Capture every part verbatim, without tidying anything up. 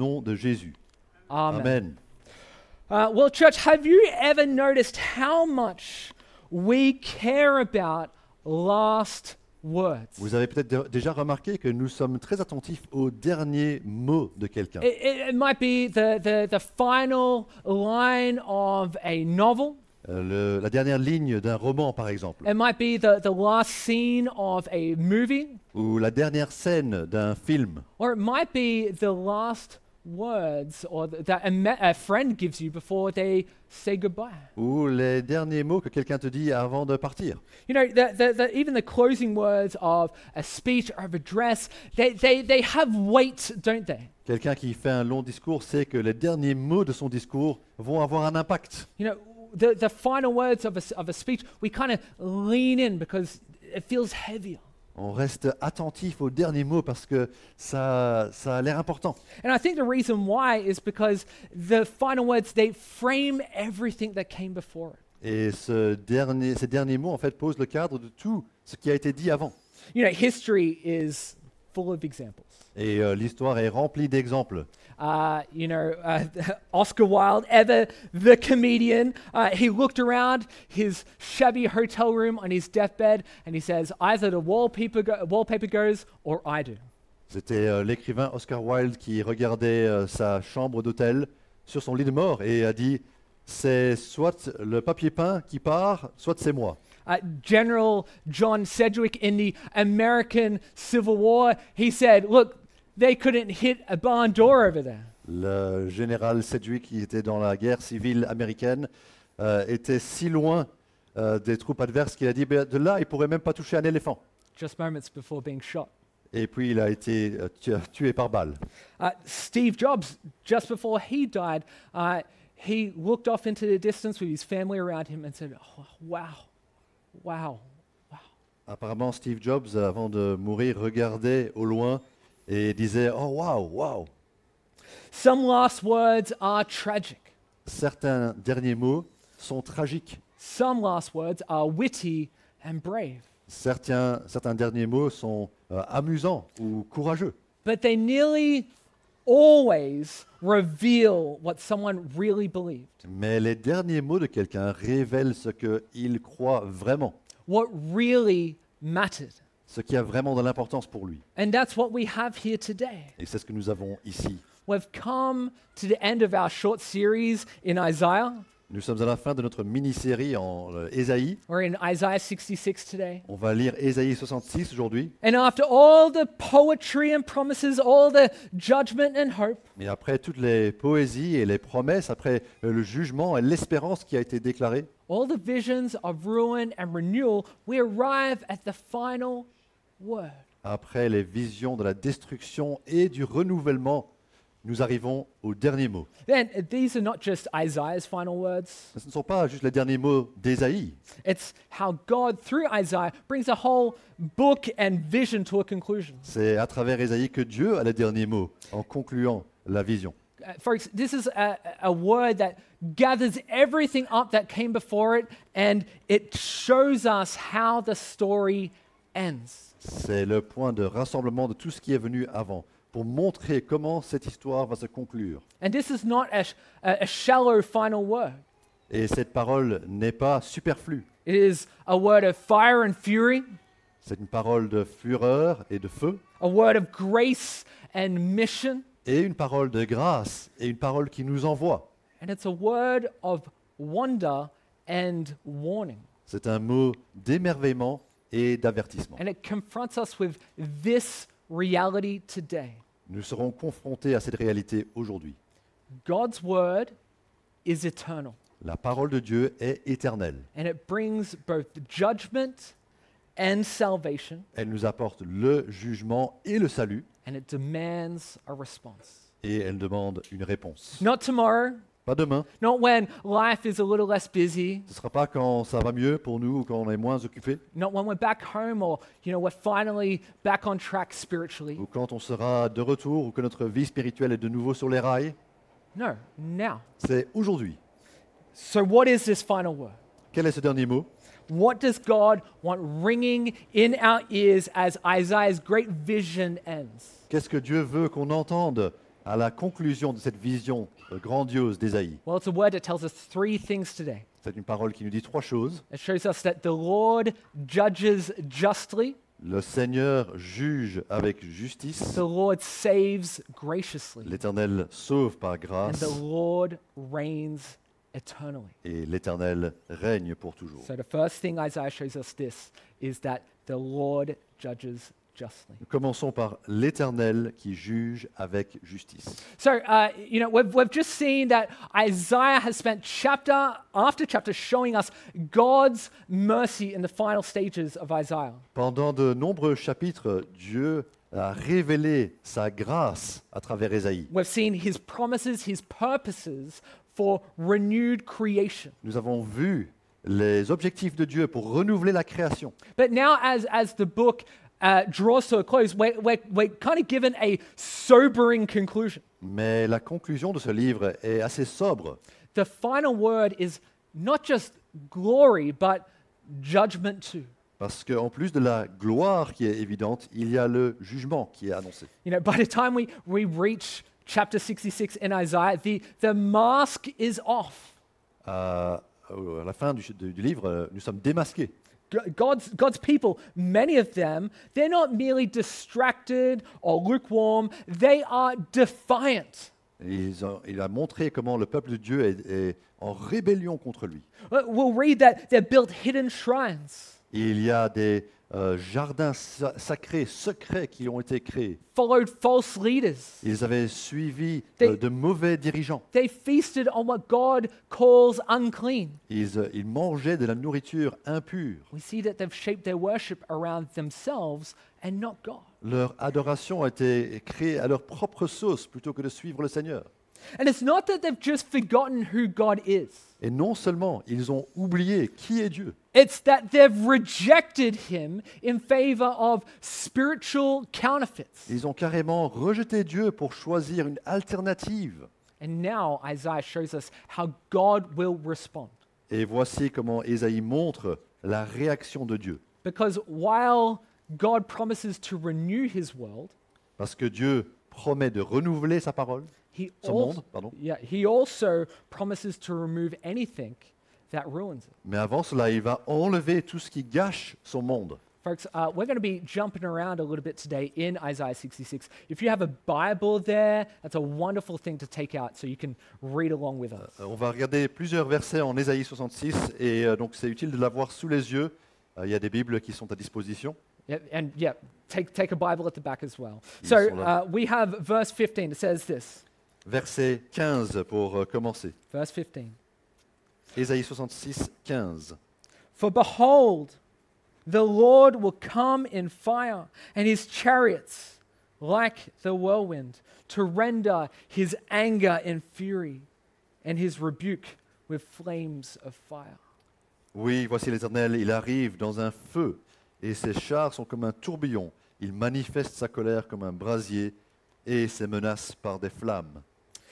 nom de Jésus. Amen. Amen. Uh, well, church, have you ever noticed how much we care about last words? Vous avez peut-être dé- déjà remarqué que nous sommes très attentifs aux derniers mots de quelqu'un. It, it, it might be the, the, the final line of a novel. Euh, le- la dernière ligne d'un roman, par exemple, It might be the, the last scene of a movie. ou la dernière scène d'un film, Or it might be the last words or th- that a, me- a friend gives you before they say goodbye. ou les derniers mots que quelqu'un te dit avant de partir. You know, the, the, the, even the closing words of a speech or of a address, they, they, they have weight, don't they? Quelqu'un qui fait un long discours sait que les derniers mots de son discours vont avoir un impact. You know, the, the final words of a, s- of a speech, we kind of lean in because it feels heavier. On reste attentif aux derniers mots parce que ça, ça a l'air important. And I think the reason why is because the final words, they frame everything that came before it. Et ce dernier, ces derniers mots, en fait, posent le cadre de tout ce qui a été dit avant. You know, history is full of examples. Et euh, l'histoire est remplie d'exemples. Uh, you know, uh, Oscar Wilde, ever the comedian, uh, he looked around his shabby hotel room on his deathbed and he says, either the wallpaper, go- wallpaper goes or I do. C'était euh, l'écrivain Oscar Wilde qui regardait euh, sa chambre d'hôtel sur son lit de mort et a dit « C'est soit le papier peint qui part, soit c'est moi ». Uh, General John Sedgwick in the American Civil War, he said, look, they couldn't hit a barn door over there. Le général Sedgwick, qui était dans la guerre civile américaine, euh, était si loin euh, des troupes adverses qu'il a dit ben, de là, il ne pourrait même pas toucher un éléphant. Just moments before being shot. Et puis il a été euh, tu- tué par balle. Uh, Steve Jobs, just before he died, uh, he looked off into the distance with his family around him and said, oh, wow, wow, wow. Apparemment, Steve Jobs, avant de mourir, regardait au loin et disait « Oh, waouh, waouh !» Some last words are tragic. Certains derniers mots sont tragiques. Some last words are witty and brave. Certains, certains derniers mots sont euh, amusants ou courageux. But they nearly always reveal what someone really believed, Mais les derniers mots de quelqu'un révèlent ce qu'il croit vraiment, what really mattered. ce qui a vraiment de l'importance pour lui. And that's what we have here today. Et c'est ce que nous avons ici. We've come to the end of our short series in Isaiah. Nous sommes à la fin de notre mini-série en euh, Ésaïe. We're in Isaiah sixty-six today. On va lire Ésaïe soixante-six aujourd'hui. And after all the poetry and promises, all the judgment and hope, Et après toutes les poésies et les promesses, après euh, le jugement et l'espérance qui a été déclarée, all the visions of ruin and renewal, we arrive at the final word. après les visions de la destruction et du renouvellement, nous arrivons au dernier mot. Then uh, these are not just Isaiah's final words. Ce ne sont pas juste les derniers mots d'Ésaïe. It's how God, through Isaiah, brings a whole book and vision to a conclusion. C'est à travers Ésaïe que Dieu a les derniers mots en concluant la vision. Uh, folks, this is a, a word that gathers everything up that came before it and it shows us how the story ends. C'est le point de rassemblement de tout ce qui est venu avant, pour montrer comment cette histoire va se conclure. And this is not a, sh- a a shallow final word. Et cette parole n'est pas superflue. It is a word of fire and fury, C'est une parole de fureur et de feu, a word of grace and mission, et une parole de grâce, et une parole qui nous envoie. and it's a word of wonder and warning. C'est un mot d'émerveillement et d'avertissement. And it confronts us with this reality today. Nous serons confrontés à cette réalité aujourd'hui. God's word is eternal, La parole de Dieu est éternelle. and it brings both judgment and salvation, Elle nous apporte le jugement et le salut, and it demands a response. et elle demande une réponse. Not tomorrow, Pas demain. not when life is a little less busy, Ce ne sera pas quand ça va mieux pour nous ou quand on est moins occupé, not when we're back home or, you know, we're finally back on track spiritually. ou quand on sera de retour ou que notre vie spirituelle est de nouveau sur les rails. No, now. C'est aujourd'hui. So what is this final word? Quel est ce dernier mot? What does God want ringing in our ears as Isaiah's great vision ends? Qu'est-ce que Dieu veut qu'on entende à la conclusion de cette vision euh, grandiose d'Ésaïe. Well, it's a word that tells us three things today. C'est une parole qui nous dit trois choses. It shows us that the Lord judges justly, Le Seigneur juge avec justice, the Lord saves graciously, l'Éternel sauve par and grâce the Lord reigns eternally. et l'Éternel règne pour toujours. So the first thing Isaiah shows us this is that the Lord judges justly. Nous commençons par l'Éternel qui juge avec justice. So, uh, you know, we've, we've just seen that Isaiah has spent chapter after chapter showing us God's mercy in the final stages of Isaiah. Pendant de nombreux chapitres, Dieu a révélé sa grâce à travers Ésaïe. We've seen his promises, his purposes for renewed creation. Nous avons vu les objectifs de Dieu pour renouveler la création. But now, as, as the book uh, draws to a close, we're, we're, we're kind of given a sobering conclusion. Mais la conclusion de ce livre est assez sobre. The final word is not just glory, but judgment too. Parce qu'en plus de la gloire qui est évidente, il y a le jugement qui est annoncé. You know, by the time we, we reach chapter sixty-six in Isaiah, the, the mask is off. À, à la fin du, du- du livre, euh, nous sommes démasqués. G- God's, God's people, many of them, they're not merely distracted or lukewarm, they are defiant. Et ils ont- il a montré comment le peuple de Dieu est, est en rébellion contre lui. Uh, We'll read that they've built hidden shrines, Et il y a des euh, jardins sa- sacrés, secrets qui ont été créés. followed false leaders. Ils avaient suivi They- euh, de mauvais dirigeants. They feasted on what God calls unclean. Ils, euh, ils mangeaient de la nourriture impure. We see that they've shaped their worship around themselves and not God. Leur adoration a été créée à leur propre sauce plutôt que de suivre le Seigneur. And it's not that they've just forgotten who God is. Et non seulement ils ont oublié qui est Dieu, It's that they've rejected him in favor of spiritual counterfeits. ils ont carrément rejeté Dieu pour choisir une alternative. And now Isaiah shows us how God will respond. Et voici comment Ésaïe montre la réaction de Dieu. Because while God promises to renew his world, Parce que Dieu promet de renouveler sa parole, he, son al- monde, pardon. yeah, he also promises to remove anything that ruins it. Mais avant cela, il va enlever tout ce qui gâche son monde. Folks, uh, we're going to be jumping around a little bit today in Isaiah sixty-six. If you have a Bible there, that's a wonderful thing to take out so you can read along with us. Euh, On va regarder plusieurs versets en Ésaïe soixante-six et euh, donc c'est utile de l'avoir sous les yeux. Euh, Il y a des Bibles qui sont à disposition. Yeah, and yeah, take, take a Bible at the back as well. Ils So sont là. uh, we have verse fifteen. It says this. Verset quinze pour euh, commencer. Verse fifteen. Ésaïe soixante-six, quinze. For behold, the Lord will come in fire, and his chariots like the whirlwind, to render his anger in fury, and his rebuke with flames of fire. Oui, voici l'Éternel, il arrive dans un feu, et ses chars sont comme un tourbillon. Il manifeste sa colère comme un brasier, et ses menaces par des flammes.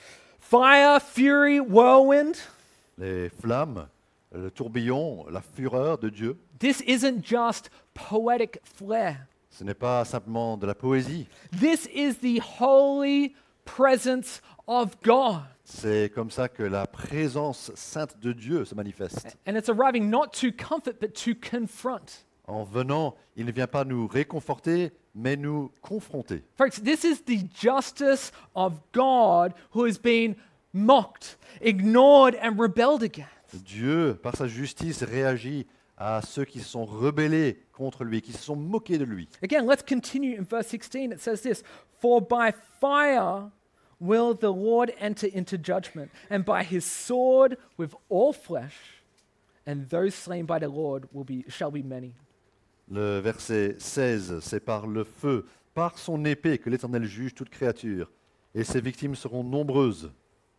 Fire, fury, whirlwind. Les flammes, le tourbillon, la fureur de Dieu, This isn't just poetic flair. ce n'est pas simplement de la poésie, This is the holy presence of God. c'est comme ça que la présence sainte de Dieu se manifeste. And it's arriving not to comfort, but to confront. En venant, il ne vient pas nous réconforter, mais nous confronter. Folks, this is the justice of God who has been mocked, ignored, and rebelled against. Dieu, par sa justice, réagit à ceux qui se sont rebellés contre lui, qui se sont moqués de lui. Again, let's continue in verse sixteen. It says this: For by fire will the Lord enter into judgment, and by his sword with all flesh, and those slain by the Lord will be, shall be many. Le verset seize, c'est par le feu, par son épée que l'Éternel juge toute créature, et ses victimes seront nombreuses.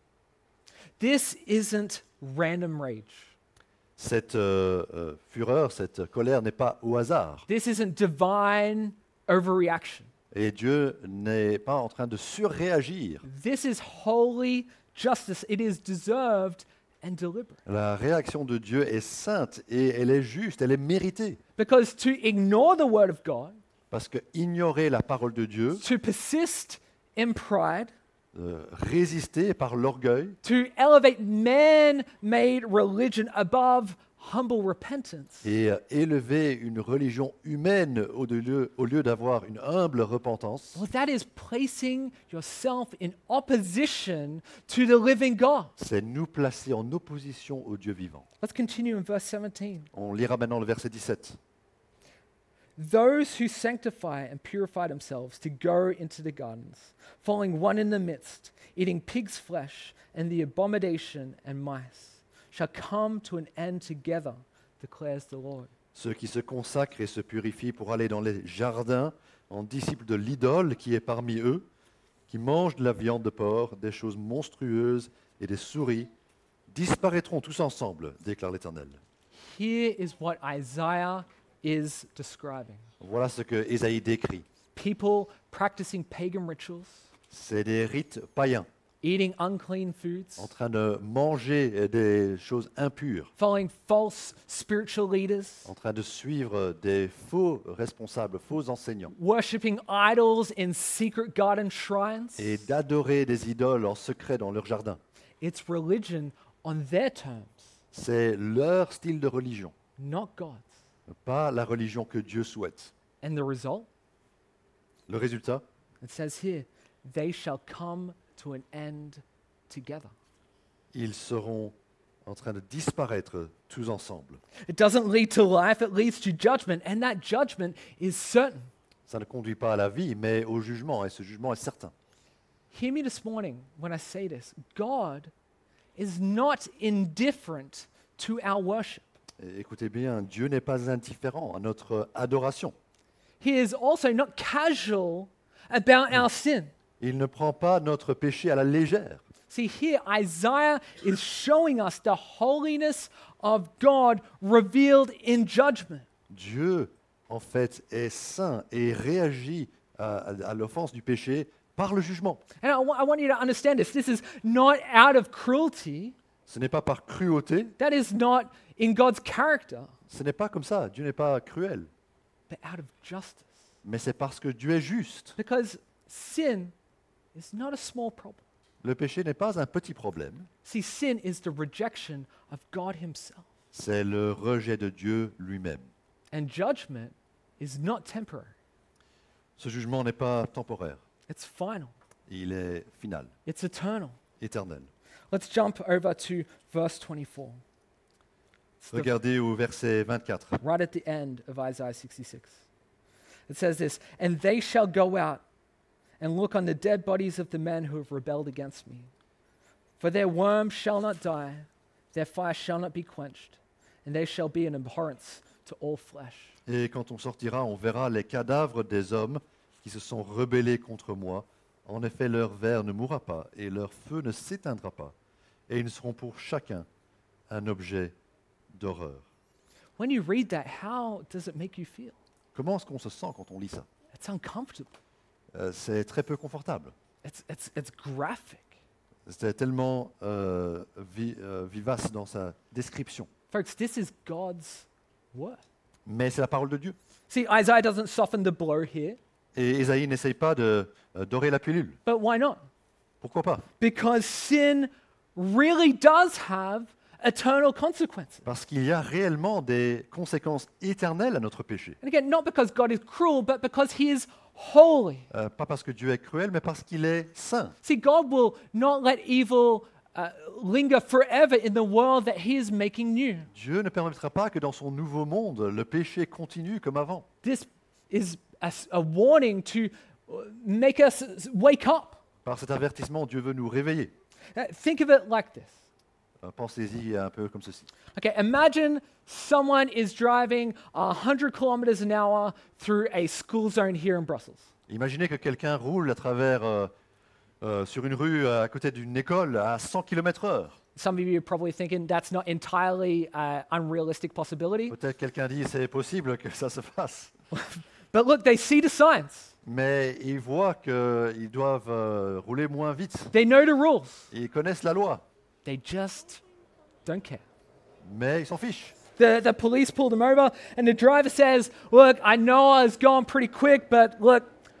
This isn't random rage. Cette euh, euh, fureur, cette colère n'est pas au hasard. This isn't divine overreaction. Et Dieu n'est pas en train de surréagir. This is holy justice. It is deserved and deliberate. La réaction de Dieu est sainte et elle est juste, elle est méritée. Because to ignore the word of God, Parce que ignorer la parole de Dieu, to persist in pride, euh, résister par l'orgueil, to elevate man-made religion above humble repentance. et euh, élever une religion humaine au lieu, au lieu d'avoir une humble repentance, Well, that is placing yourself in opposition to the living God. c'est nous placer en opposition au Dieu vivant. Let's continue in verse seventeen. On lira maintenant le verset dix-sept. Those who sanctify and purify themselves to go into the gardens, following one in the midst, eating pig's flesh and the abomination and mice, shall come to an end together, declares the Lord. Ceux qui se consacrent et se purifient pour aller dans les jardins en disciples de l'idole qui est parmi eux, qui mangent de la viande de porc, des choses monstrueuses et des souris, disparaîtront tous ensemble, déclare l'Éternel. Here is what Isaiah is describing. Voilà ce que Ésaïe décrit. People practicing pagan rituals, C'est des rites païens, eating unclean foods, en train de manger des choses impures, following false spiritual leaders, en train de suivre des faux responsables, faux enseignants, worshipping idols in secret garden shrines. et d'adorer des idoles en secret dans leur jardin. It's religion on their terms, C'est leur style de religion, not God's. pas la religion que Dieu souhaite. And the result? Le résultat, It says here, they shall come to an end together. ils seront en train de disparaître tous ensemble. It doesn't lead to life, it leads to judgment, and that judgment is certain. Ça ne conduit pas à la vie, mais au jugement, et ce jugement est certain. Hear me this morning when I say this. God is not indifferent to our worship. Et écoutez bien, Dieu n'est pas indifférent à notre adoration. He is also not casual about our sin. Il ne prend pas notre péché à la légère. See, here Isaiah is showing us the holiness of God revealed in judgment. Dieu, en fait, est saint et réagit à, à- à l'offense du péché par le jugement. And I wa- I want you to understand this. This is not out of cruelty. Ce n'est pas par cruauté, That is not in God's character, ce n'est pas comme ça. Dieu n'est pas cruel, but out of justice. mais c'est parce que Dieu est juste. Because sin is not a small problem. Le péché n'est pas un petit problème, See, sin is the rejection of God Himself. c'est le rejet de Dieu lui-même. And judgment is not temporary, Ce jugement n'est pas temporaire, it's final, il est final, it's eternal. éternel. Let's jump over to verse twenty-four. It's the- Regardez au verset vingt-quatre. right at the end of Isaiah sixty-six. It says this, and they shall go out and look on the dead bodies of the men who have rebelled against me. For their worm shall not die, their fire shall not be quenched, and they shall be an abhorrence to all flesh. Et quand on sortira, on verra les cadavres des hommes qui se sont rebellés contre moi. En effet, leur ver ne mourra pas et leur feu ne s'éteindra pas. Et ils seront pour chacun un objet d'horreur. When you read that, how does it make you feel? Comment est-ce qu'on se sent quand on lit ça? It's uncomfortable. Euh, C'est très peu confortable. It's, it's, it's graphic. C'est tellement euh, vi- euh, vivace dans sa description. Folks, this is God's word. Mais c'est la parole de Dieu. See, Isaiah doesn't soften the blow here, Et Ésaïe n'essaye pas de euh, dorer la pilule. but why not? Pourquoi pas? Because sin really does have eternal consequences. Parce qu'il y a réellement des conséquences éternelles à notre péché. And again, not because God is cruel, but because He is holy. Euh, pas parce que Dieu est cruel, mais parce qu'il est saint. See, God will not let evil uh, linger forever in the world that He is making new. Dieu ne permettra pas que dans son nouveau monde, le péché continue comme avant. This is a, s- a warning to uh, make us s- wake up. Par cet avertissement, Dieu veut nous réveiller. Uh, think of it like this. Euh, Pensez-y un peu comme ceci. Okay, imagine someone is driving one hundred kilometers an hour through a school zone here in Brussels. Imaginez que quelqu'un roule à travers, euh, euh, sur une rue à côté d'une école à cent kilomètres heure. Some of you are probably thinking that's not entirely uh, unrealistic possibility. Peut-être quelqu'un dit c'est possible que ça se fasse. But look, they see the signs. Mais ils voient qu'ils doivent euh, rouler moins vite. They know the rules. Ils connaissent la loi, They just don't care. mais ils s'en fichent. The, the police pulled them over, and the driver says, look, I know I was going pretty quick, but look,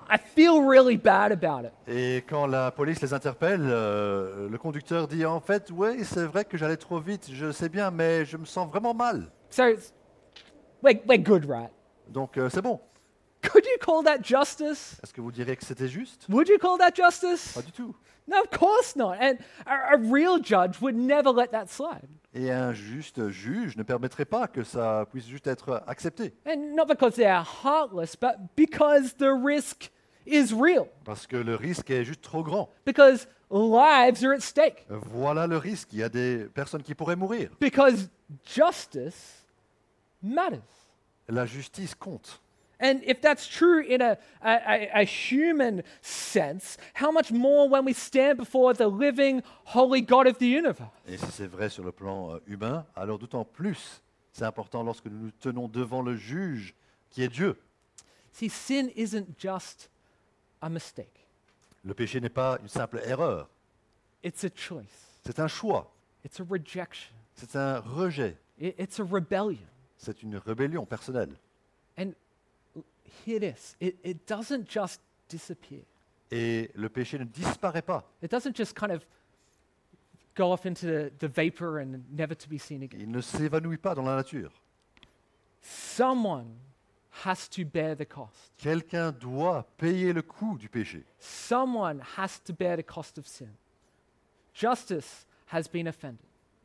I feel really bad about it. Et quand la police les interpelle, euh, le conducteur dit en fait, oui, c'est vrai que j'allais trop vite, je sais bien, mais je me sens vraiment mal. So it's- we're, we're good, right? Donc euh, c'est bon. Could you call that justice? Est-ce que vous diriez que c'était juste? Would you call that justice? Pas du tout. No, of course not. And a, a real judge would never let that slide. Et un juste juge ne permettrait pas que ça puisse juste être accepté. And not because they're heartless, but because the risk is real. Parce que le risque est juste trop grand. Because lives are at stake. Voilà le risque. Il y a des personnes qui pourraient mourir. Because justice matters. La justice compte. And if that's true in a, a, a- a human sense, how much more when we stand before the living, holy God of the universe? Et si c'est vrai sur le plan euh, humain, alors d'autant plus c'est important lorsque nous nous tenons devant le juge qui est Dieu. See, sin isn't just a mistake, Le péché n'est pas une simple erreur. it's a choice, C'est un choix. it's a rejection, C'est un rejet. I- it's a rebellion. C'est une rébellion personnelle. And l- hear this, it, it doesn't just disappear. Et le péché ne disparaît pas. It doesn't just kind of go off into the, the vapor and never to be seen again. Il ne s'évanouit pas dans la nature. Someone has to bear the cost. Quelqu'un doit payer le coût du péché. Someone has to bear the cost of sin. Justice has been offended,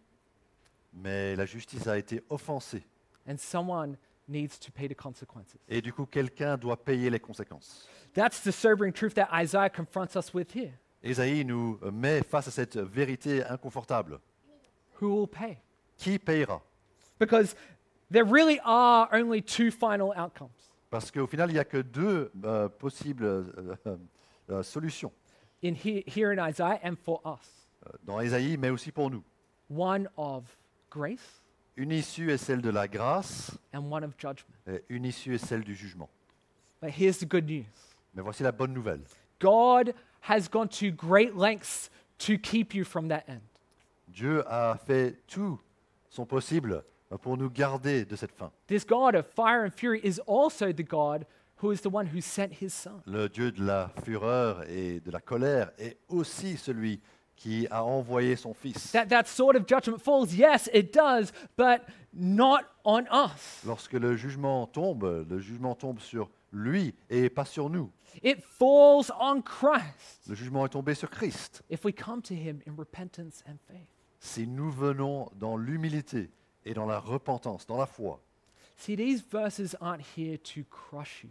Mais la justice a été offensée. and someone needs to pay the consequences. Et du coup, quelqu'un doit payer les conséquences. That's the sobering truth that Isaiah confronts us with here. Ésaïe nous met face à cette vérité inconfortable. Who will pay? Qui payera? Because there really are only two final outcomes. Parce qu'au final, il n'y a que deux euh, possibles euh, euh, euh, solutions In he, here in Isaiah and for us. euh, dans Ésaïe, mais aussi pour nous. One of grace Une issue est celle de la grâce, and one of judgment. et une issue est celle du jugement. But here's the good news. Mais voici la bonne nouvelle. God has gone to great lengths to keep you from that end. Dieu a fait tout son possible pour nous garder de cette fin. This God of fire and fury is also the God who is the one who sent his son. Le Dieu de la fureur et de la colère est aussi celui qui a envoyé son Fils. That, that sort of judgment falls, yes, it does, but not on us. Lorsque le jugement tombe, le jugement tombe sur lui et pas sur nous. It falls on Christ Le jugement est tombé sur Christ. if we come to him in repentance and faith. Si nous venons dans l'humilité et dans la repentance, dans la foi, See, these verses aren't here to crush you.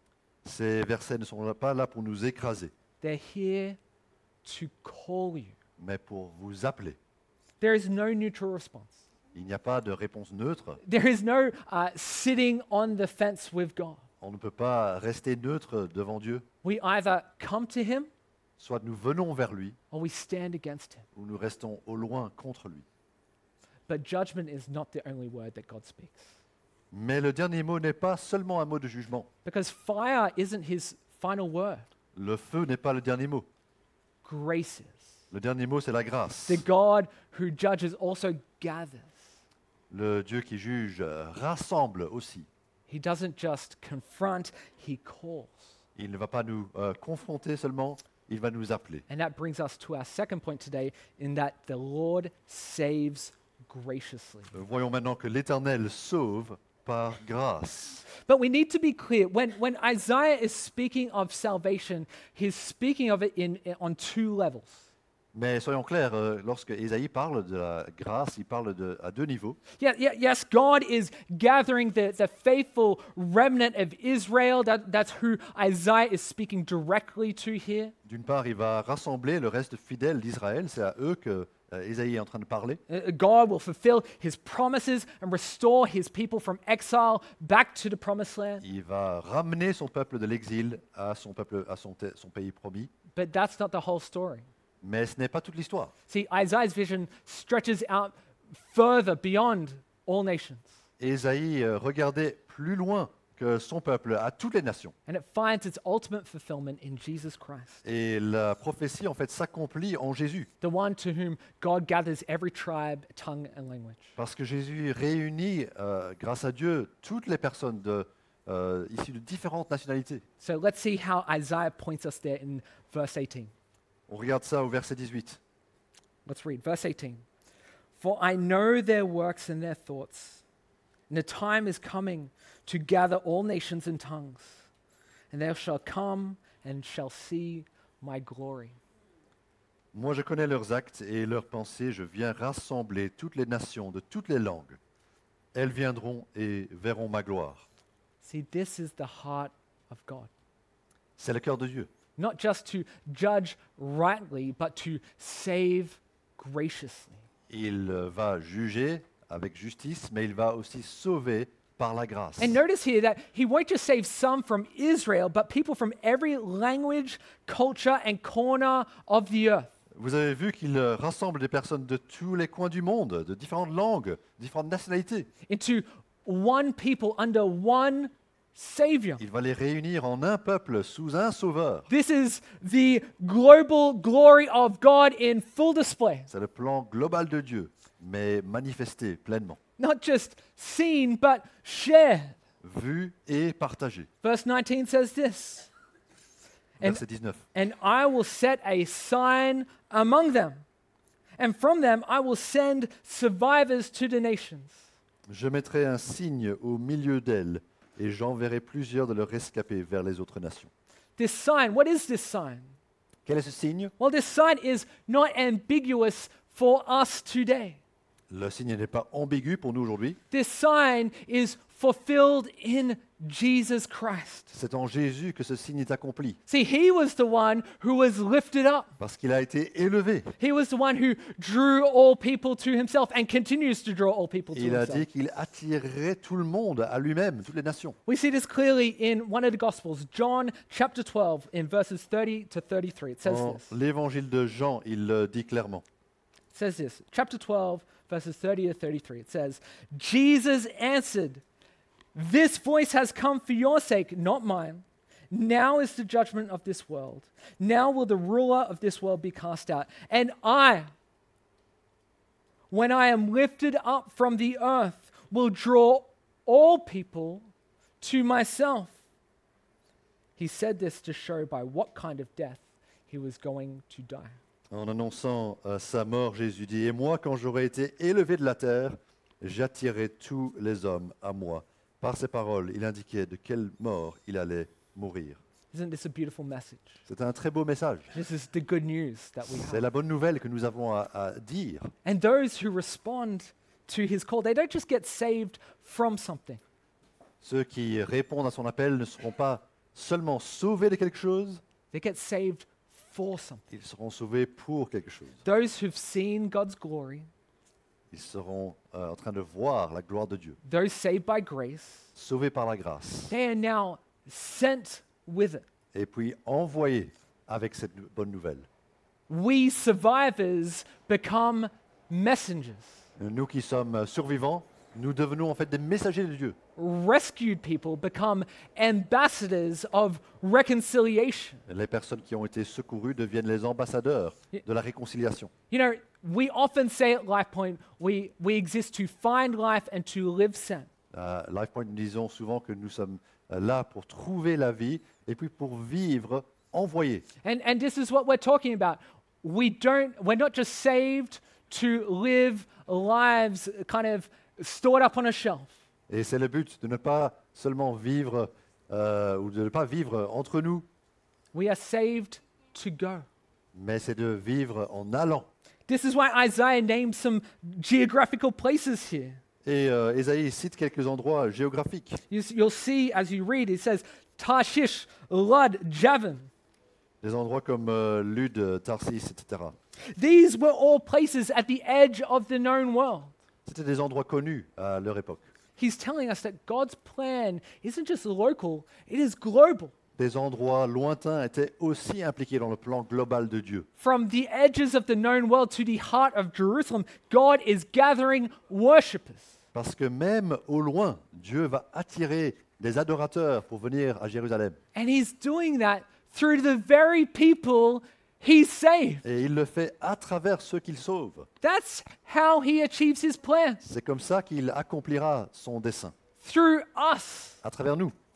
ces versets ne sont pas là pour nous écraser, They're here to call you. mais pour vous appeler. There is no neutral response. Il n'y a pas de réponse neutre. There is no uh, sitting on the fence with God. On ne peut pas rester neutre devant Dieu. We either come to him Soit nous venons vers lui, or we stand against him. ou nous restons au loin contre lui. But judgment is not the only word that God speaks. Mais le dernier mot n'est pas seulement un mot de jugement. Because fire isn't his final word, Le feu n'est pas le dernier mot. grace is. Le dernier mot, c'est la grâce. The God who judges also gathers. Le Dieu qui juge euh, rassemble aussi. He doesn't just confront, he calls. Il ne va pas nous euh, confronter seulement, il va nous appeler. And that brings us to our second point today, in that the Lord saves graciously. Euh, Voyons maintenant que l'Éternel sauve par grâce. But we need to be clear, when, when Isaiah is speaking of salvation, he's speaking of it in, in- on two levels. Mais soyons clairs, euh, lorsque Ésaïe parle de la grâce, il parle de, à deux niveaux. Yeah, yeah, yes, God is gathering the, the faithful remnant of Israel. That, that's who Isaiah is speaking directly to here. D'une part, il va rassembler le reste fidèle d'Israël, c'est à eux que euh, Ésaïe est en train de parler. Uh, God will fulfill his promises and restore his people from exile back to the promised land. Il va ramener son peuple de l'exil à son peuple, à son, te- son pays promis. But that's not the whole story. Mais ce n'est pas toute l'histoire. See, Isaiah's vision stretches out further beyond all nations, Ésaïe euh, regardait plus loin que son peuple, à toutes les nations. and it finds its ultimate fulfillment in Jesus Christ, Et la prophétie, en fait, s'accomplit en Jésus. the one to whom God gathers every tribe, tongue, and language. Parce que Jésus réunit, euh, grâce à Dieu, toutes les personnes de, euh, issus de différentes nationalités. So let's see how Isaiah points us there in verse eighteen. On regarde ça au verset dix-huit. Let's read verse eighteen. For I know their works and their thoughts, and the time is coming to gather all nations and tongues, and they shall come and shall see my glory. Moi, je connais leurs actes et leurs pensées. Je viens rassembler toutes les nations de toutes les langues. Elles viendront et verront ma gloire. See, this is the heart of God. C'est le cœur de Dieu. Not just to judge rightly, but to save graciously. Il euh, va juger avec justice, mais il va aussi sauver par la grâce. And notice here that he won't just save some from Israel, but people from every language, culture, and corner of the earth. Vous avez vu qu'il euh, rassemble des personnes de tous les coins du monde, de différentes langues, différentes nationalités. Into one people under one Savior. Il va les réunir en un peuple sous un sauveur. This is the global glory of God in full display. C'est le plan global de Dieu, mais manifesté pleinement, Not just seen, but shared. vu et partagé. Verse nineteen says this. And, Verset dix-neuf. and I will set a sign among them, and from them I will send survivors to the nations. Je mettrai un signe au milieu d'elles, et j'enverrai plusieurs de leurs rescapés vers les autres nations. This sign, what is this sign? Quel est ce signe? Well, this sign is not ambiguous for us today. Le signe n'est pas ambigu pour nous aujourd'hui. This sign is fulfilled in Jesus Christ. C'est en Jésus que ce signe est accompli, See, he was the one who was lifted up. parce qu'il a été élevé. He was the one who drew all people to himself and continues to draw all people to Il a himself. dit qu'il attirerait tout le monde à lui-même, toutes les nations. We see this clearly in one of the Gospels, John chapter twelve, in verses thirty to thirty-three. It says Dans this. l'évangile de Jean, il le dit clairement. It says this. Chapter twelve, verses thirty to thirty-three. It says, Jesus answered, "This voice has come for your sake, not mine. Now is the judgment of this world. Now will the ruler of this world be cast out. And I, when I am lifted up from the earth, will draw all people to myself." He said this to show by what kind of death he was going to die. En annonçant euh, sa mort, Jésus dit, « Et moi, quand j'aurai été élevé de la terre, j'attirerai tous les hommes à moi. » Par ces paroles, il indiquait de quelle mort il allait mourir. Isn't this a beautiful message? C'est un très beau message. This is the good news that we C'est have. la bonne nouvelle que nous avons à, à dire. And those who respond to his call, they don't just get saved from something. Ceux qui répondent à son appel ne seront pas seulement sauvés de quelque chose, They get saved for something. ils seront sauvés pour quelque chose. Those who've seen God's glory, Ils seront euh, en train de voir la gloire de Dieu, those saved by grace, sauvés par la grâce, they are now sent with it. et puis envoyés avec cette nou- bonne nouvelle. We survivors become messengers. Nous qui sommes euh, survivants, nous devenons en fait des messagers de Dieu. Rescued people become ambassadors of reconciliation. Les personnes qui ont été secourues deviennent les ambassadeurs Y- de la réconciliation. You know, we often say at LifePoint, we, we exist to find life and to live sent. À LifePoint, nous disons souvent que nous sommes euh, là pour trouver la vie et puis pour vivre envoyés. And, and this is what we're talking about. We don't, we're not just saved to live lives kind of stored up on a shelf. Et c'est le but de ne pas seulement vivre euh, ou de ne pas vivre entre nous, We are saved to go. mais c'est de vivre en allant. This is why Isaiah named some geographical places here. Et euh, Ésaïe cite quelques endroits géographiques. You, s- you'll see as you read, it says Tarshish, Lud, Javan. Des endroits comme euh, Lude, Tarsis, et cetera. These were all places at the edge of the known world. C'était des endroits connus à leur époque. He's telling us that God's plan isn't just local, it is global. Des endroits lointains étaient aussi impliqués dans le plan global de Dieu. From the edges of the known world to the heart of Jerusalem, God is gathering worshippers. Parce que même au loin, Dieu va attirer des adorateurs pour venir à Jérusalem. And he's doing that through the very people he saved. Et il le fait à travers ceux qu'il sauve. That's how he achieves his plan. C'est comme ça qu'il accomplira son dessein, Through us, à travers nous,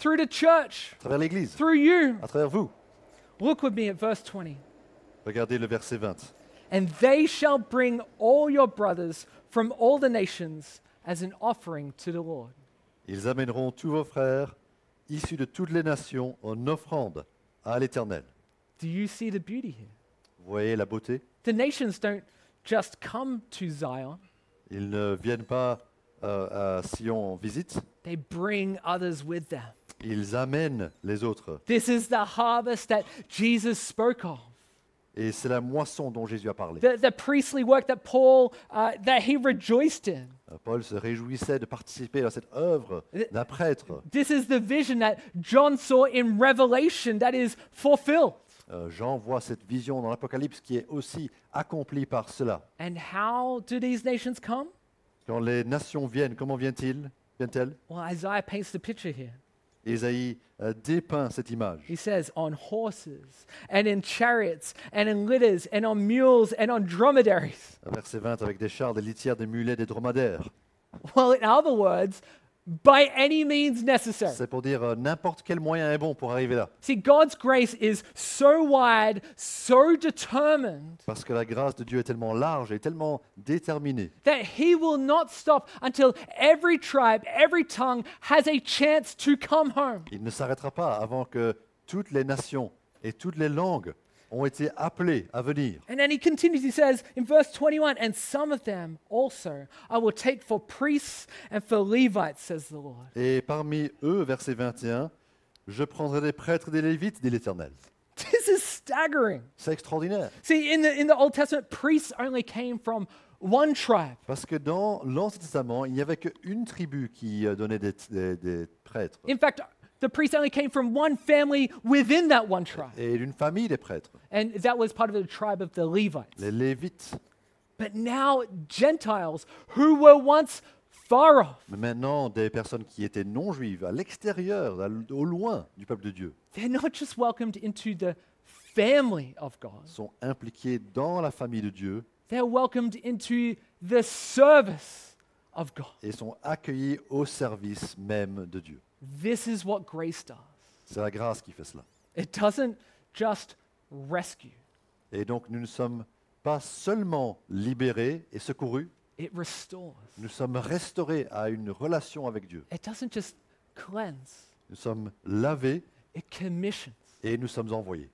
through the church, à travers l'Église, through you. à travers vous. Look with me at verse twenty. Regardez le verset vingt. And they shall bring all your brothers from all the nations as an offering to the Lord. Ils amèneront tous vos frères, issus de toutes les nations, en offrande à l'Éternel. Do you see the beauty here? Vous voyez la beauté? The nations don't just come to Zion, Ils ne viennent pas euh, à Sion en visite, they bring others with them. ils amènent les autres. This is the harvest that Jesus spoke of. Et c'est la moisson dont Jésus a parlé. The, the priestly work that Paul, uh, that he rejoiced in. Euh, Paul se réjouissait de participer à cette œuvre d'un prêtre. This is the vision that John saw in Revelation that is fulfilled. Euh, Jean voit cette vision dans l'Apocalypse qui est aussi accomplie par cela. And how do these nations come? Quand les nations viennent, comment viennent-ils? Viennent-elles? Well, Isaiah paints the picture here. Ésaïe euh, dépeint cette image. He says, on horses and in chariots and in litters and on mules and on dromedaries. Verset vingt, avec des chars, des litières, des mulets, des dromadaires. Well, in other words, by any means necessary. C'est pour dire euh, n'importe quel moyen est bon pour arriver là. See, God's grace is so wide, so determined, Parce que la grâce de Dieu est tellement large et tellement déterminée that he will not stop until every tribe, every tongue has a chance to come home. Il ne s'arrêtera pas avant que toutes les nations et toutes les langues ont été appelées à venir. And then he continues, he says in verse twenty-one, and some of them also I will take for priests and for Levites, says the Lord. Et parmi eux, verset vingt et un, je prendrai des prêtres et des lévites, dit l'Éternel. This is staggering. C'est extraordinaire. See, in the, in the Old Testament, priests only came from one tribe. Parce que dans l'Ancien Testament, il n'y avait qu'une tribu qui euh, donnait des, des- des prêtres. In fact, the priests only came from one family within that one tribe. Et d'une famille des prêtres, And that was part of the tribe of the Levites. les Lévites. But now, Gentiles who were once far off, Mais maintenant, des personnes qui étaient non-juives, à l'extérieur, à l- au loin du peuple de Dieu, they're not just welcomed into the family of God, sont impliqués dans la famille de Dieu they're welcomed into the service of God. et sont accueillis au service même de Dieu. This is what grace does. C'est la grâce qui fait cela. It doesn't just rescue, Et donc, nous ne sommes pas seulement libérés et secourus, it restores. nous sommes restaurés à une relation avec Dieu. It doesn't just cleanse, Nous sommes lavés it commissions. et nous sommes envoyés.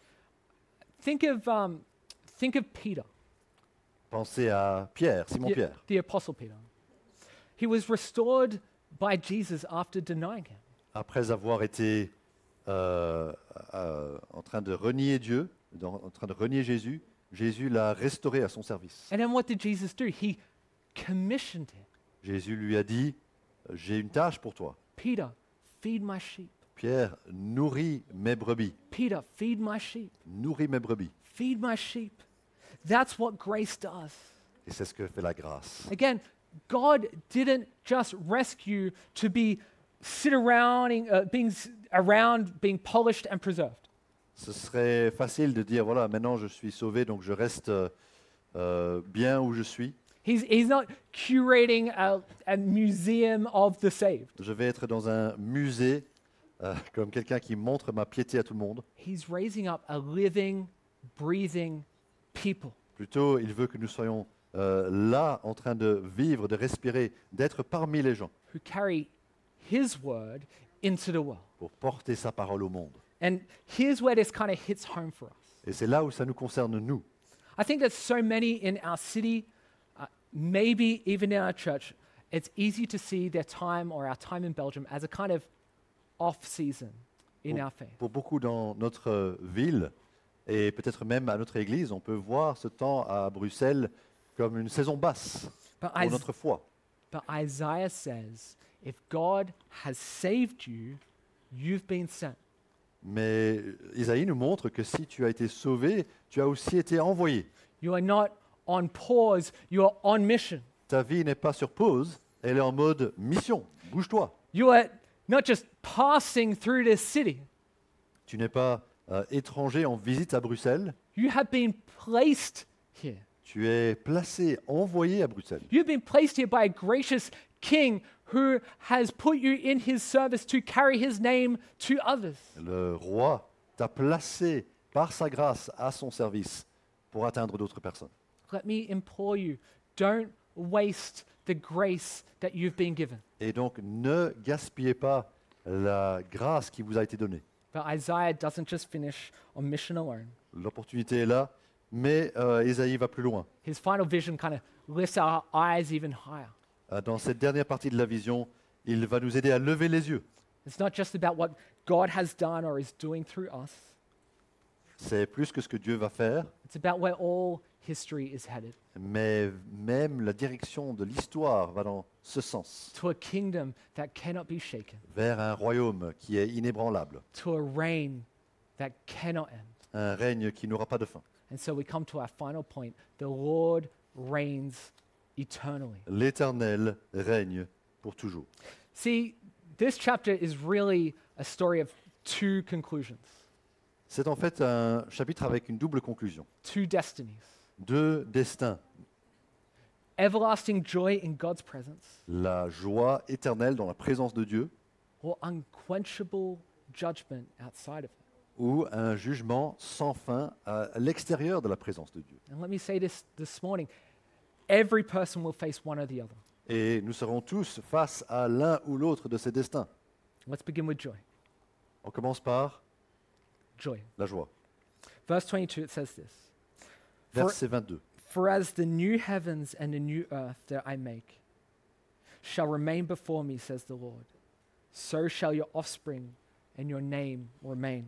Think of, um, think of Peter, Pensez à Pierre, the, Simon-Pierre. the Apostle Peter. He was restored by Jesus after denying him. Après avoir été euh, euh, en train de renier Dieu, dans- en train de renier Jésus, Jésus l'a restauré à son service. And then what did Jesus do? He commissioned him. Jésus lui a dit, j'ai une tâche pour toi. Peter, feed my sheep. Pierre, nourris mes brebis. Peter, feed my sheep. Nourris mes brebis. Feed my sheep. That's what grace does. Et c'est ce que fait la grâce. Again, God didn't just rescue to be sit around, uh, being s- around, being polished and preserved. Ce serait facile de dire, voilà, maintenant je suis sauvé, donc je reste euh, euh, bien où je suis. He's, he's not curating a, a museum of the saved. Je vais être dans un musée, euh, comme quelqu'un qui montre ma piété à tout le monde. He's raising up a living, breathing people Plutôt, il veut que nous soyons euh, là, en train de vivre, de respirer, d'être parmi les gens, who carry his word into the world. pour porter sa parole au monde. And here's where this kind of hits home for us. Et c'est là où ça nous concerne, nous. I think that so many in our city, uh, maybe even in our church, it's easy to see their time or our time in Belgium as a kind of off season in Oh. our faith. Pour beaucoup dans notre euh, ville, et peut-être même à notre église, on peut voir ce temps à Bruxelles comme une saison basse But, pour Is- notre foi. but Isaiah says, if God has saved you, you've been sent. Mais Isaïe nous montre que si tu as été sauvé, tu as aussi été envoyé. You are not on pause, you are on mission. Ta vie n'est pas sur pause, elle est en mode mission. Bouge-toi. You are not just passing through this city, Tu n'es pas euh, étranger en visite à Bruxelles, you have been placed here. tu es placé, envoyé à Bruxelles. You've been placed here by a gracious king who has put you in his service to carry his name to others. Le roi t'a placé par sa grâce à son service pour atteindre d'autres personnes. Let me implore you, don't waste the grace that you've been given. Et donc, ne gaspillez pas la grâce qui vous a été donnée. But Isaiah doesn't just finish on mission alone. L'opportunité est là, mais euh, Ésaïe va plus loin. His final vision kind of lifts our eyes even higher. Euh, Dans cette dernière partie de la vision, il va nous aider à lever les yeux. It's not just about what God has done or is doing through us. C'est plus que ce que Dieu va faire, It's about where all history is headed, mais même la direction de l'histoire va dans ce sens, to a kingdom that cannot be shaken, vers un royaume qui est inébranlable, to a reign that cannot end. un règne qui n'aura pas de fin. And so we come to our final point. The Lord reigns eternally. L'Éternel règne pour toujours. See, this chapter is really a story of two conclusions, C'est en fait un chapitre avec une double conclusion. two destinies. Deux destins, Everlasting joy in God's presence la joie éternelle dans la présence de Dieu or unquenchable judgment outside of it. ou un jugement sans fin à l'extérieur de la présence de Dieu. And let me say this this morning. Every person will face one or the other. Et nous serons tous face à l'un ou l'autre de ces destins. Let's begin with joy. On commence par Joy. la joie. Verse twenty-two, it says this. For, Verset vingt-deux. for as the new heavens and the new earth that I make shall remain before me, says the Lord, so shall your offspring and your name remain.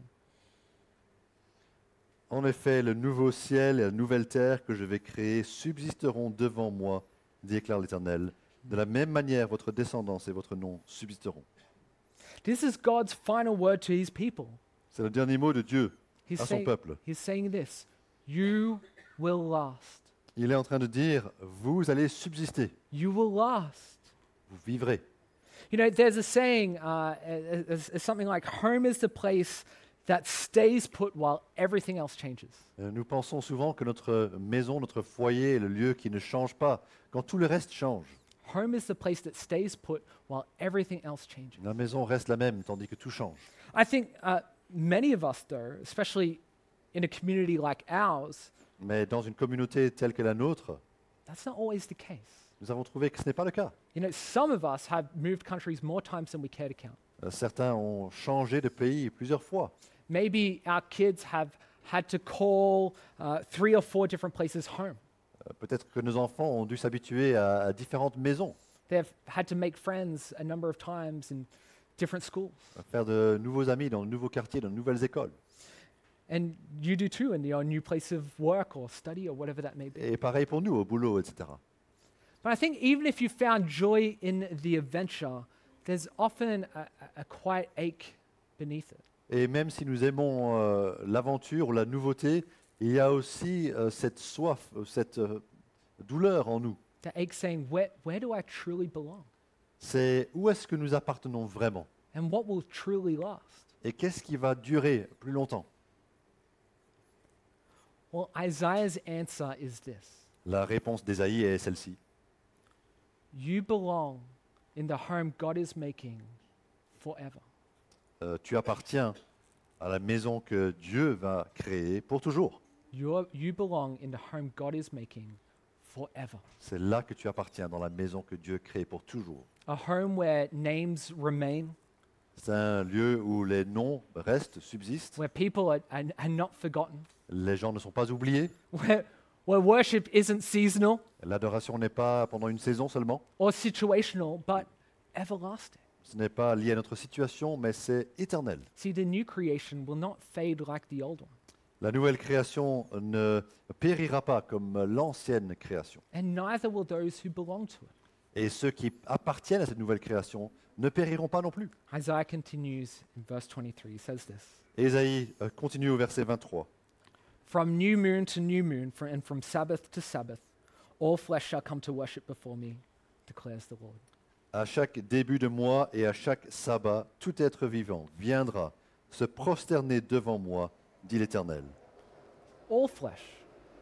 En effet, le nouveau ciel et la nouvelle terre que je vais créer subsisteront devant moi, déclare l'Éternel. De la même manière, votre descendance et votre nom subsisteront. This is God's final word to his people. C'est le dernier mot de Dieu He's, à son saying, peuple. he's saying this, you will last. Il est en train de dire, vous allez subsister, You will last. vous vivrez. You know, there's a saying, uh, it's, it's something like, home is the place that stays put while everything else changes. Euh, Nous pensons souvent que notre maison, notre foyer est le lieu qui ne change pas quand tout le reste change. Home is the place that stays put while everything else changes. La maison reste la même tandis que tout change. I think uh, many of us, though, especially in a community like ours, Mais dans une communauté telle que la nôtre, that's not always the case. nous avons trouvé que ce n'est pas le cas. You know, some of us have moved countries more times than we care to count. Euh, Certains ont changé de pays plusieurs fois. Maybe our kids have had to call uh, three or four different places home. Euh, Peut-être que nos enfants ont dû s'habituer à, à différentes maisons, They've had to make friends a number of times in different schools. à faire de nouveaux amis dans de nouveaux quartiers, dans de nouvelles écoles. And you do too in your new place of work or study or whatever that may be. Et pareil pour nous, au boulot, et cetera. But I think even if you found joy in the adventure, there's often a, a, a quiet ache beneath it. Et même si nous aimons euh, l'aventure ou la nouveauté, il y a aussi euh, cette soif, euh, cette euh, douleur en nous. That ache saying, where, where do I truly belong? C'est où est-ce que nous appartenons vraiment? And what will truly last? Et qu'est-ce qui va durer plus longtemps? Well, Isaiah's answer is this. La réponse d'Ésaïe est celle-ci. You belong in the home God is making forever. Euh, tu appartiens à la maison que Dieu va créer pour toujours. You're, you belong in the home God is making forever. C'est là que tu appartiens, dans la maison que Dieu crée pour toujours. A home where names remain, C'est un lieu où les noms restent, subsistent. where people are, are, are not forgotten, Les gens ne sont pas oubliés. where, where worship isn't seasonal L'adoration n'est pas pendant une saison seulement. or situational, but everlasting. Ce n'est pas lié à notre situation, mais c'est éternel. See, the new creation will not fade like the old one, La nouvelle création ne périra pas comme l'ancienne création. and neither will those who belong to it. Et ceux qui appartiennent à cette nouvelle création ne périront pas non plus. Isaiah continues in verse twenty-three. He says this. Ésaïe euh, continue au verset vingt-trois. From new moon to new moon, fr- and from Sabbath to Sabbath, all flesh shall come to worship before me, declares the Lord. À chaque début de mois et à chaque sabbat, tout être vivant viendra se prosterner devant moi, dit l'Éternel. All flesh,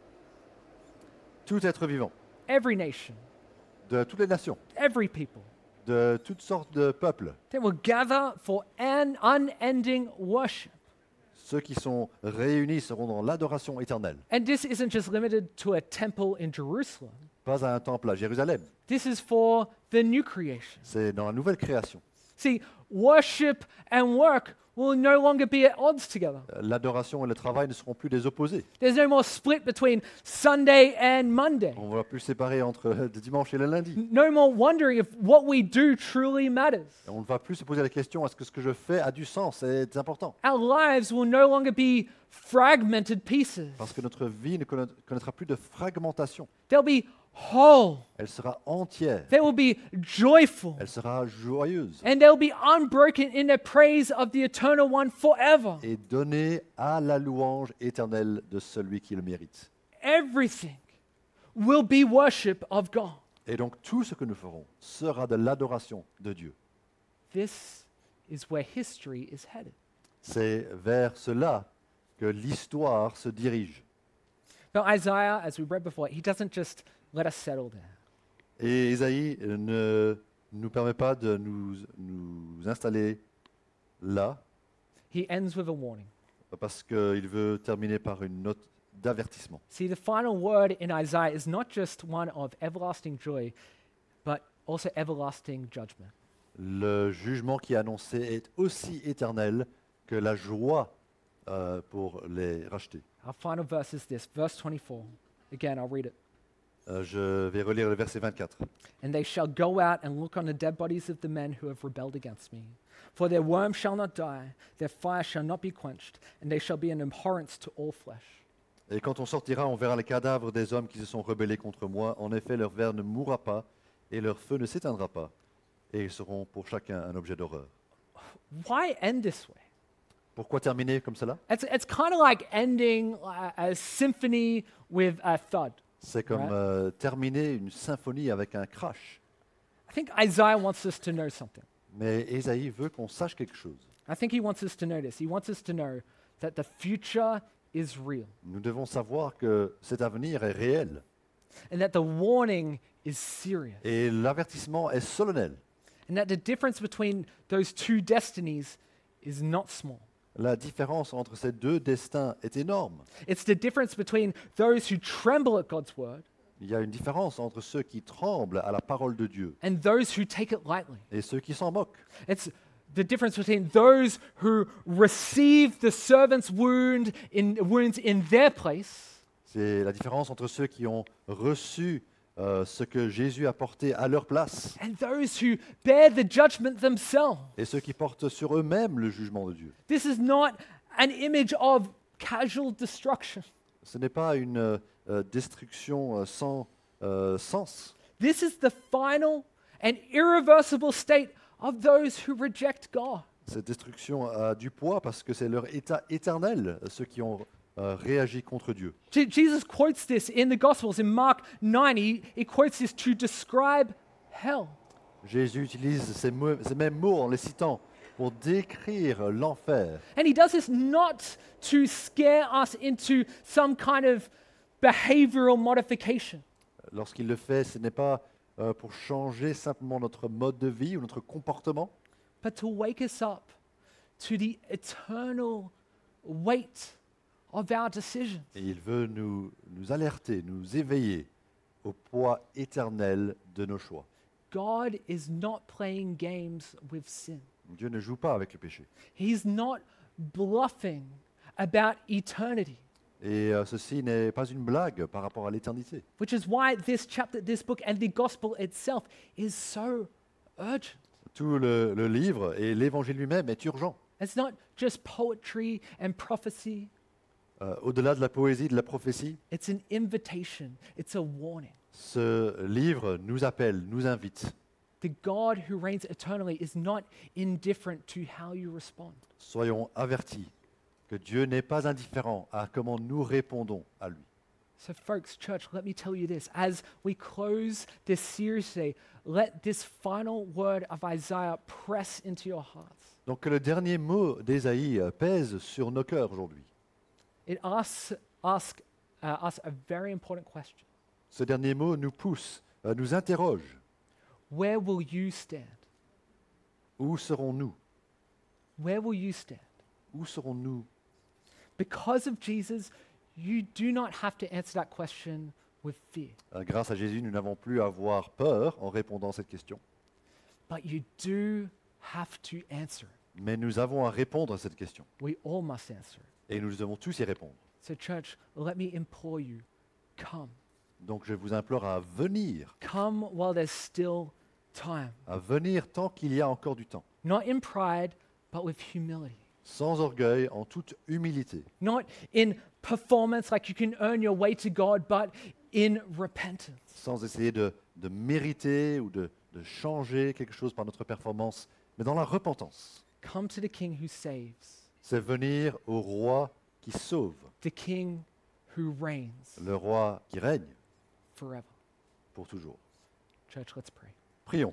Tout être vivant, every nation, de toutes les nations, every people. de toutes sortes de peuples. They will gather for an unending worship. Ceux qui sont réunis seront dans l'adoration éternelle. And this isn't just limited to a temple in Jerusalem. Pas à un temple à Jérusalem. This is for the new creation. C'est dans la nouvelle création. See, worship and work will no longer be at odds together. L'adoration et le travail ne seront plus des opposés. There's no more split between Sunday and Monday. On ne va plus séparer entre le dimanche et le lundi. No more wondering if what we do truly matters. On ne va plus se poser la question, est-ce que ce que je fais a du sens, c'est important? Our lives will no longer be fragmented pieces. Parce que notre vie ne conna- connaîtra plus de fragmentation. They'll be whole. Elle sera entière. They will be joyful. Elle sera joyeuse And they'll be unbroken in their praise of the Eternal One forever. et donnée à la louange éternelle de celui qui le mérite. Everything will be worship of God. Et donc tout ce que nous ferons sera de l'adoration de Dieu. This is where history is headed. C'est vers cela que l'histoire se dirige. Now, Isaiah, as we read before, he doesn't just let us settle there. Et Isaïe ne nous permet pas de nous, nous installer là, He ends with a warning. parce qu'il veut terminer par une note d'avertissement. See, the final word in Isaiah is not just one of everlasting joy, but also everlasting judgment. Le jugement qui est annoncé est aussi éternel que la joie euh, pour les racheter. Our final verse is this, verse twenty-four. Again, I'll read it. Euh, je vais relire le verset vingt-quatre. And they shall go out and look on the dead bodies of the men who have rebelled against me. For their worm shall not die, their fire shall not be quenched, and they shall be an abhorrence to all flesh. Et quand on sortira, on verra les cadavres des hommes qui se sont rebellés contre moi. En effet, leur ver ne mourra pas et leur feu ne s'éteindra pas. Et ils seront pour chacun un objet d'horreur. Why end this way? Pourquoi terminer comme cela? It's, it's kind of like ending a, a symphony with a thud. C'est comme Right. euh, terminer une symphonie avec un crash. I think Isaiah wants us to know something. Mais Ésaïe veut qu'on sache quelque chose. I think he wants us to know this. He wants us to know that the future is real Nous devons savoir que cet avenir est réel and that the warning is serious et l'avertissement est solennel. and that the difference between those two destinies is not small. La différence entre ces deux destins est énorme. It's the difference between those who tremble at God's word Il y a une différence entre ceux qui tremblent à la parole de Dieu and those who take it lightly. et ceux qui s'en moquent. It's the difference between those who receive the servant's wound in, wounds in their place C'est la différence entre ceux qui ont reçu euh, ce que Jésus a porté à leur place and those who bear the judgment themselves. et ceux qui portent sur eux-mêmes le jugement de Dieu. This is not an image of casual destruction. Ce n'est pas une euh, destruction euh, sans euh, sens. This is the final and irreversible state of those who reject God. Cette destruction a du poids parce que c'est leur état éternel, ceux qui ont euh, réagi contre Dieu. Je- Jesus quotes this in the Gospels. In Mark nine, he, he quotes this to describe hell. Jésus utilise ces, mots- ces mêmes mots en les citant pour décrire l'enfer. And he does this not to scare us into some kind of behavioral modification, Lorsqu'il le fait, ce n'est pas euh, pour changer simplement notre mode de vie ou notre comportement, but to wake us up to the eternal weight of our decisions. et il veut nous, nous alerter, nous éveiller au poids éternel de nos choix. God is not playing games with sin. Dieu ne joue pas avec le péché. He's not bluffing about eternity, Et euh, ceci n'est pas une blague par rapport à l'éternité. which is why this chapter, this book, and the gospel itself is so urgent. Tout le, le livre et l'évangile lui-même est urgent. It's not just poetry and prophecy, Euh, au-delà de la poésie, de la prophétie, it's an invitation, it's a warning. ce livre nous appelle, nous invite. The God who reigns eternally is not indifferent to how you respond. Soyons avertis que Dieu n'est pas indifférent à comment nous répondons à lui. So, folks, church, let me tell you this. As we close this series today, let this final word of Isaiah press into your hearts. Donc que le dernier mot d'Ésaïe euh, pèse sur nos cœurs aujourd'hui. It asks, asks uh, us a very important question. Ce dernier mot nous pousse, euh, nous interroge. where will you stand? Où serons-nous? Where will you stand? Où serons-nous? Because of Jesus, you do not have to answer that question with fear, Euh, Grâce à Jésus, nous n'avons plus à avoir peur en répondant à cette question. but you do have to answer it. Mais nous avons à répondre à cette question. We all must answer it. Et nous devons tous y répondre. So, church, let me implore you, come. Donc je vous implore à venir, Come while there's still time. à venir tant qu'il y a encore du temps. Not in pride, but with humility. Sans orgueil, en toute humilité. Not in performance like you can earn your way to God, but in repentance. Sans essayer de, de mériter ou de, de changer quelque chose par notre performance, mais dans la repentance. Come to the King who saves, C'est venir au roi qui sauve, the King who reigns le roi qui règne forever. pour toujours. Church, let's pray. Prions.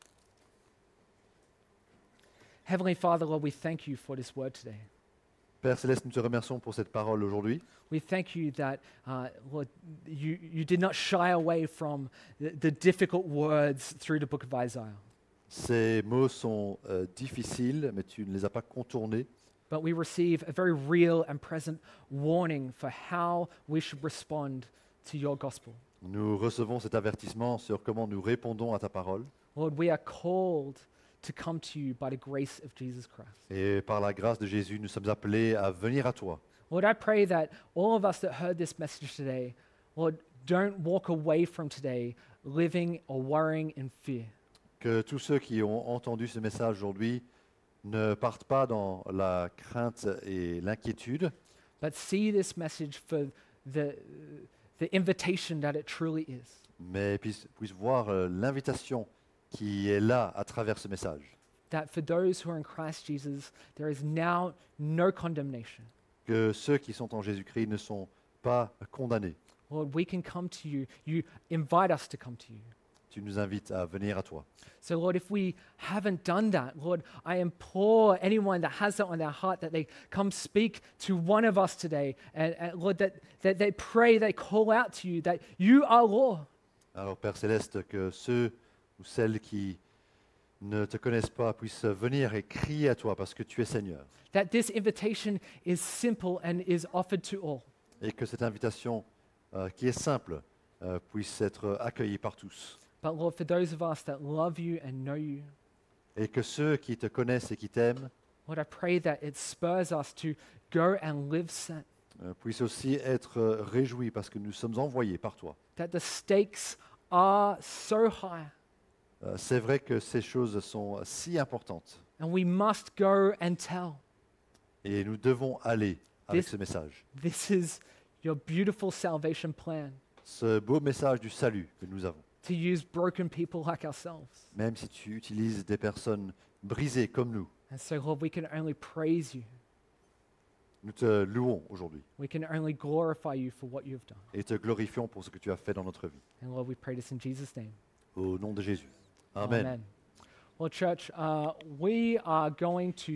Heavenly Father, Lord, we thank you for this word today. Père Céleste, nous te remercions pour cette parole aujourd'hui. We thank you that, uh, Lord, you, you did not shy away from the, the difficult words through the book of Isaiah. Ces mots sont euh, difficiles, mais tu ne les as pas contournés. But we receive a very real and present warning for how we should respond to your gospel. Nous recevons cet avertissement sur comment nous répondons à ta parole. Lord, we are called to come to you by the grace of Jesus Christ. Et par la grâce de Jésus, nous sommes appelés à venir à toi. Lord, I pray that all of us that heard this message today, Lord, don't walk away from today living or worrying in fear. Que tous ceux qui ont entendu ce message aujourd'hui ne partent pas dans la crainte et l'inquiétude, But see this message for the, the invitation that it truly is. mais puissent, puissent voir euh, l'invitation qui est là à travers ce message. That for those who are in Christ Jesus, there is now no condemnation. Que ceux qui sont en Jésus-Christ ne sont pas condamnés. Lord, we can come to you. You invite us to come to you. Tu nous invites à venir à toi. So, Lord, if we haven't done that, Lord, I implore anyone that has that on their heart that they come speak to one of us today. And, and Lord, that, that they pray, they call out to you, that you are Lord. Alors Père Céleste, que ceux ou celles qui ne te connaissent pas puissent venir et crier à toi parce que tu es Seigneur. That this invitation is simple and is offered to all. Et que cette invitation euh, qui est simple euh, puisse être accueillie par tous. But Lord, for those of us that love you and know you, Et que ceux qui te connaissent et qui t'aiment Lord, I pray that it spurs us to go and live sent. euh, puissent aussi être euh, réjouis parce que nous sommes envoyés par toi. That the stakes are so high Euh, c'est vrai que ces choses sont si importantes and we must go and tell. et nous devons aller avec This- ce message. This is your beautiful salvation plan Ce beau message du salut que nous avons. to use broken people like ourselves. Même si tu utilises des personnes brisées comme nous, And so, Lord, we can only praise you. nous te louons aujourd'hui We can only glorify you for what you've done. et te glorifions pour ce que tu as fait dans notre vie. And Lord, we pray this in Jesus' name. Au nom de Jésus. Amen. Well, church, uh, we are going to